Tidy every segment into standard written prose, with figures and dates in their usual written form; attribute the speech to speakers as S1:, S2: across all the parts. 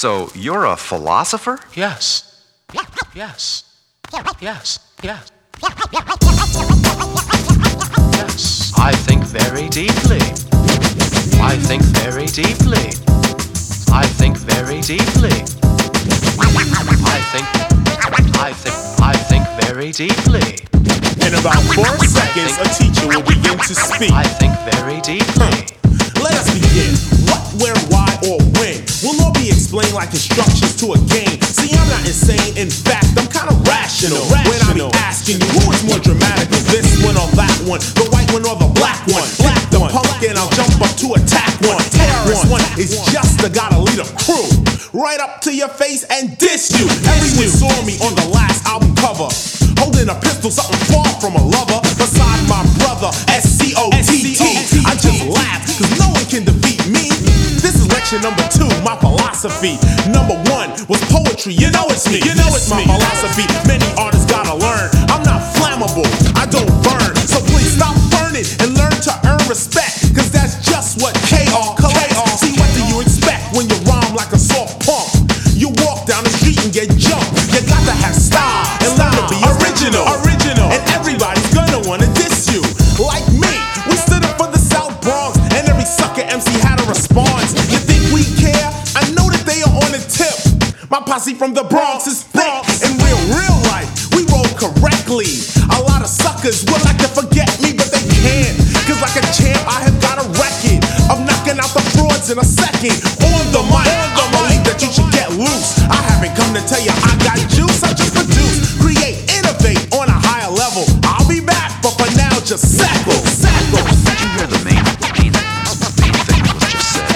S1: So you're a philosopher?
S2: Yes. Yes. Yes. Yes. Yes. I think very deeply. I think very deeply. I think very deeply. I think very deeply.
S3: In about 4 seconds, a teacher will begin to speak.
S2: I think very deeply.
S3: Let us begin. What, where, why, or when will all be explained like instructions to a game. See, I'm not insane. In fact, I'm kind of rational. When I be asking you, who is more dramatic, this one or that one, the white one or the black one? Black the punk and I'll jump up to attack one. Terrorist one is just the gotta lead a crew right up to your face and diss you. Everyone saw me on the last album cover, holding a pistol, something far from a lover. Beside my brother, SCOTT. I just laugh, cause no one can defeat me. This is lecture number 2, my philosophy. Number 1 was poetry, you know it's me. You know it's my philosophy, many artists gotta learn. I'm not flammable, I don't burn. So please stop burning and learn to earn respect, cause that's just what KR collects. See, what do you expect when you rhyme like a soft punk? You walk down the street and get jumped. You got to have style and learn to be original. And everybody's gonna wanna diss you. Like me, we stood up for the South Bronx, and every sucker MC had a response. You think we care? I know that they are on the tip. My posse from the Bronx is thick. In real life, we roll correctly. A lot of suckers would like to forget me, but they can't. Cause like a champ, I have got a record of knocking out the frauds in a second. On the mic, I believe that you should get loose. I haven't come to tell you I got juice, I just produce, create, innovate on a higher level. I'll be back, but for now, just sackle.
S1: Did you hear the main thing that was just said?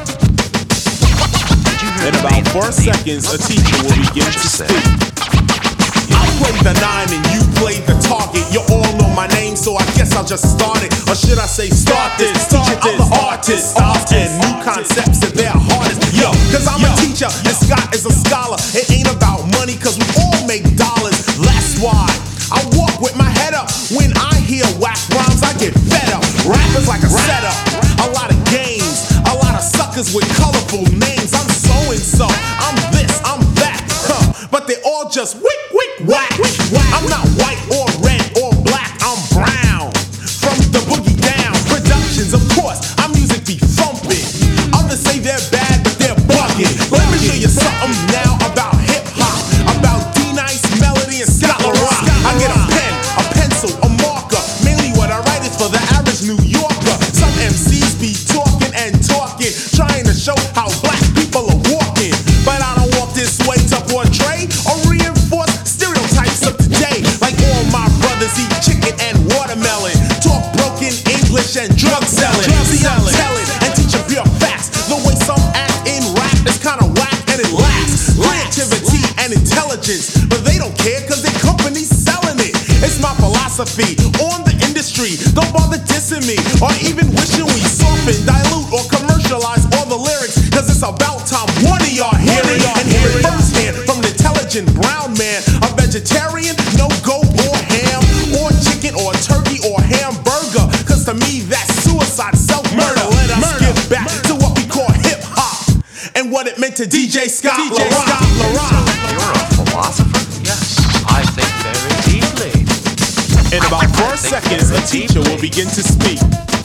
S3: In about 4 seconds, a teacher will begin to speak. I play the 9 and you play the target. You all know my name, so I guess I'll just start it. Or should I say start this? Teaching other artists, styles, and new concepts at their hardest. Yo, cause I'm a teacher and Scott is a scholar. It ain't about money, cause we all make dollars. That's why I walk with my head up. When I hear whack rhymes, I get fed up. Rap is like a setup, a lot of games, a lot of suckers with colorful names. I'm so-and-so, I'm this, I'm that, but they all just whack. I'm not white or red or black, I'm brown. From the boogie down, productions, of course, our music be thumping. Others say they're bad, but they're bugging. Let me show you something now about hip-hop, about D-Nice, Melody, and Scott LaRock. I get a pen, a pencil, a marker. Mainly what I write is for the average New Yorker. Some MCs be talking and talking, trying to show how black people are walking. But I don't walk this way to portray or reinforce stereotypes of today. Like all my brothers eat chicken and watermelon, talk broken English and drug selling. See, I'm telling and teaching pure facts. The way some act in rap is kinda whack and it lacks creativity and intelligence, but they don't care cause their company's selling it. It's my philosophy on the industry. Don't bother dissing me or even wishing we soften, dilute, or commercialize all the lyrics, cause it's about time one of y'all hear it and hear it firsthand from an intelligent brown man. A vegetarian, no goat or ham or chicken or turkey or hamburger, cause to me that's suicide, self-murder. Let us get back to what we call hip-hop and what it meant to DJ Scott LaRock.
S1: You're a philosopher?
S2: Yes. I think very deeply.
S3: In about 4 seconds, a teacher will begin to speak.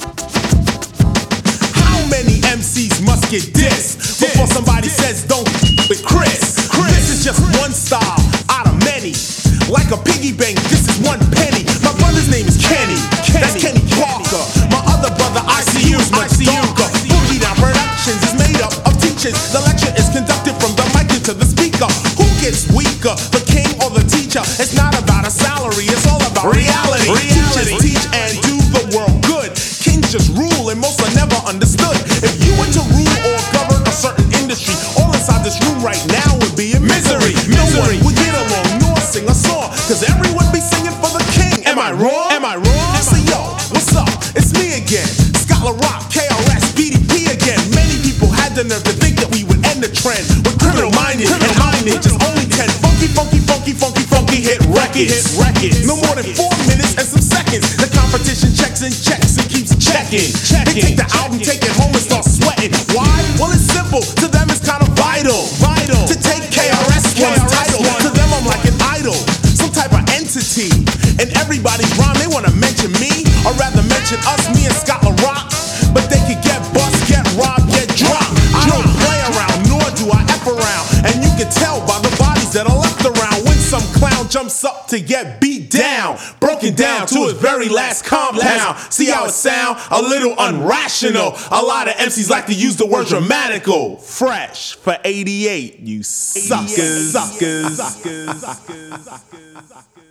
S3: How many MCs must get dissed before somebody says don't with Chris? This is just one style out of many. Like a piggy bank, this is one penny. My brother's name is Kenny. That's Kenny Parker. My other brother, ICU, is much darker. Boogie Down Productions is made up of teachers. The lecture is conducted from the mic into the speaker. Who gets weaker, the king or the teacher? It's not about a salary, it's all about reality. Teachers teach and do the world good. Kings just rule and most are never understood. If you were to rule or govern a certain industry, all inside this room right now would be in misery. No one would get along nor sing a song, cause everyone be singing for the king. Am I wrong? So yo, what's up? It's me again, Scott LaRock, KRS, BDP again. Many people had the nerve to think that we would end the trend with criminal minded and minded. Just only 10 funky hit records. No more than 4 minutes and some seconds. The competition checks and keeps checking. They take the album, take it home and start sweating. Why? Well, it's simple. To them, it's kind of vital. everybody's rhyme, they wanna mention me, or rather mention us, me and Scott LaRock. But they could get bust, get robbed, get dropped. I don't play around, nor do I F around. And you can tell by the bodies that are left around when some clown jumps up to get beat down, broken down to his very last compound. See how it sound? A little unrational. A lot of MCs like to use the word dramatical. Fresh for 88, you suckers.